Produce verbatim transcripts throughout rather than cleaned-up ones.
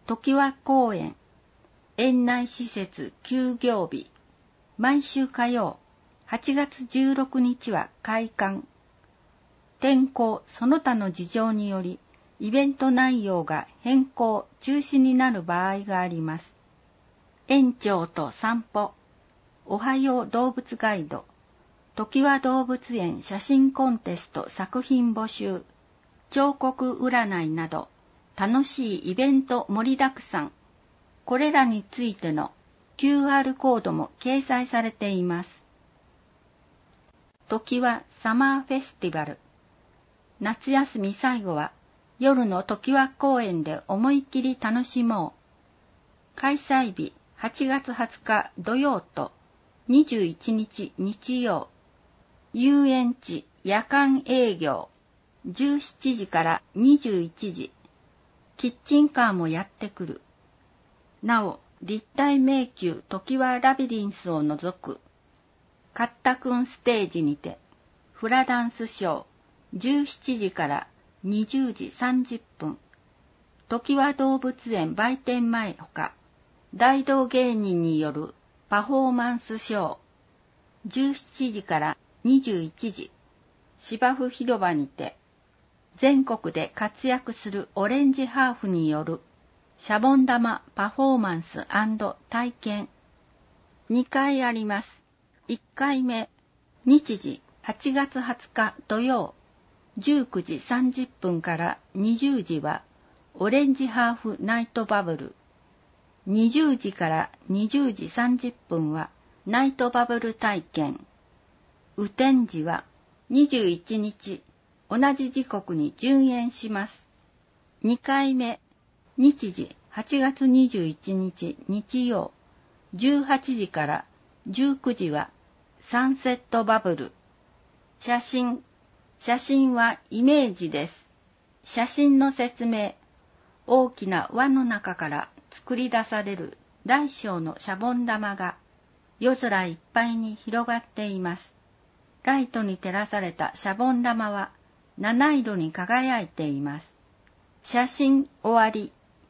常盤公園、園内施設休業日、毎週火曜、はちがつじゅうろくにちは開館。天候その他の事情により、イベント内容が変更、中止になる場合があります。園長と散歩、おはよう動物ガイド、常盤動物園写真コンテスト作品募集、彫刻占いなど、楽しいイベント盛りだくさん。これらについての キューアール コードも掲載されています。常盤サマーフェスティバル。夏休み最後は夜の常盤公園で思いっきり楽しもう。開催日はちがつはつか土曜とにじゅういちにち日曜。遊園地夜間営業。じゅうしちじからにじゅういちじ。キッチンカーもやってくる。なお、立体迷宮常盤ラビリンスを除く、カッタくんステージにて、フラダンスショー、じゅうしちじからにじゅうじさんじゅっぷん、常盤動物園売店前ほか、大道芸人によるパフォーマンスショー、じゅうしちじからにじゅういちじ、芝生広場にて、全国で活躍するオレンジハーフによるシャボン玉パフォーマンス&体験。にかいあります。いっかいめ、日時はちがつはつか土曜、じゅうくじさんじゅっぷんからにじゅうじはオレンジハーフナイトバブル。にじゅうじからにじゅうじさんじゅっぷんはナイトバブル体験。雨天時はにじゅういちにち、同じ時刻に順延します。にかいめ、日時はちがつにじゅういちにち日曜、じゅうはちじからじゅうくじはサンセットバブル。写真。写真はイメージです。写真の説明。大きな輪の中から作り出される大小のシャボン玉が夜空いっぱいに広がっています。ライトに照らされたシャボン玉は七色に輝いています。写真終わり。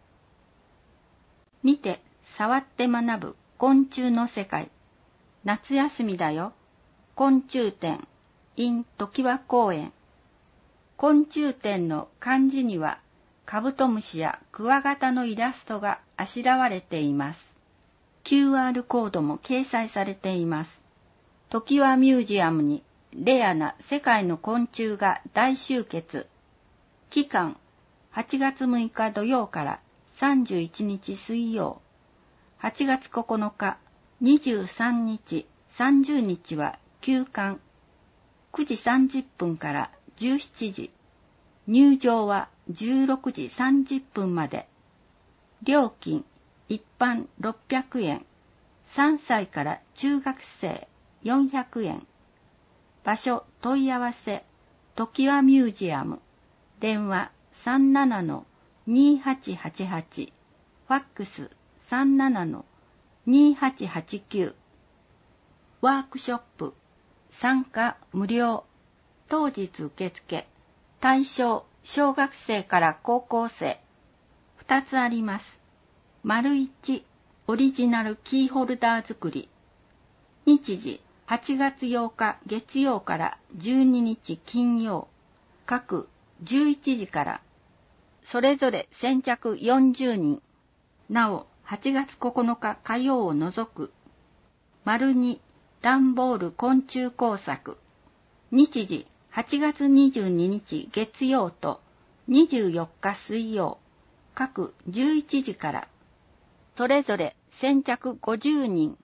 見て、触って学ぶ昆虫の世界。夏休みだよ。昆虫展 in 常盤公園。昆虫展の漢字にはカブトムシやクワガタのイラストがあしらわれています。キューアール コードも掲載されています。常盤ミュージアムにレアな世界の昆虫が大集結。期間はちがつむいか土曜からさんじゅういちにち水曜。はちがつここのか、にじゅうさんにち、さんじゅうにちは休館。くじさんじゅっぷんからじゅうしちじ。入場はじゅうろくじさんじゅっぷんまで。料金、一般ろっぴゃくえん。さんさいから中学生よんひゃくえん。場所問い合わせ、常盤ミュージアム。電話 さんななのにはちはちはち。ファックス さんななのにはちはちきゅう。ワークショップ。参加無料。当日受付。対象小学生から高校生。ふたつあります。丸いち、オリジナルキーホルダー作り。日時はちがつようか月曜からじゅうににち金曜。各じゅういちじから。それぞれ先着よんじゅうにん。なお、はちがつここのか火曜を除く。丸に、段ボール昆虫工作。日時はちがつにじゅうににち月曜とにじゅうよっか水曜。各じゅういちじから。それぞれ先着ごじゅうにん。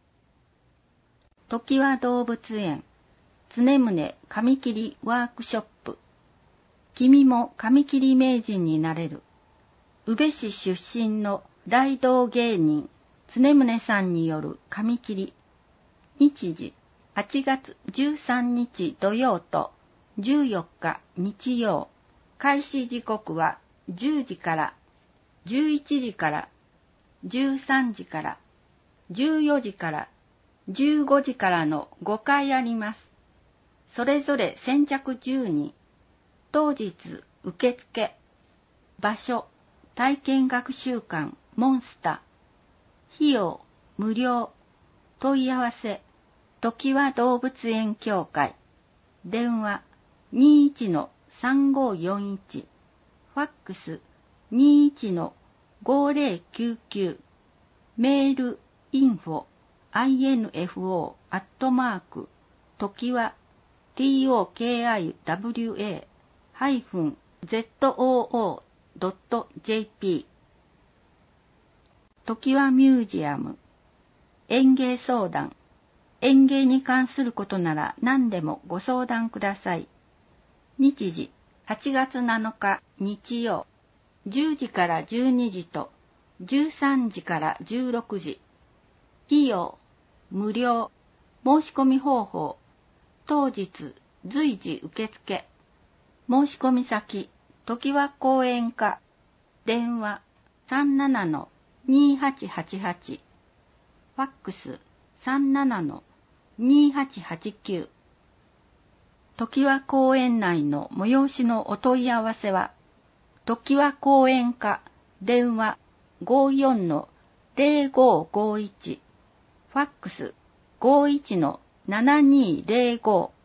常盤動物園、常宗紙切りワークショップ。君も紙切り名人になれる。宇部市出身の大道芸人、常宗さんによる紙切り。日時、はちがつじゅうさんにち土曜とじゅうよっか日曜。開始時刻はじゅうじから、じゅういちじから、じゅうさんじから、じゅうよじから、じゅうごじからのごかいあります。それぞれ先着じゅうにん。当日受付。場所、 体験学習館モンスタ。費用無料。問い合わせときわ動物園協会。電話 にじゅういち さんごよんいち。ファックス にじゅういち ごぜろきゅうきゅう。メール インフォ アイエヌエフオー アットマークときわ トキワ ハイフン ゾー ドット ジェーピー ときわミュージアム。園芸相談。園芸に関することなら何でもご相談ください。日時はちがつなのか日曜、じゅうじからじゅうにじとじゅうさんじからじゅうろくじ。費用無料。申し込み方法当日随時受付。申し込み先ときわ公園課。電話 さんななのにはちはちはち。ファックス さんななのにはちはちきゅう。ときわ公園内の催しのお問い合わせは、ときわ公園課電話 ごじゅうよんのぜろごごいち。ファックス ごじゅういちのななにーぜろご。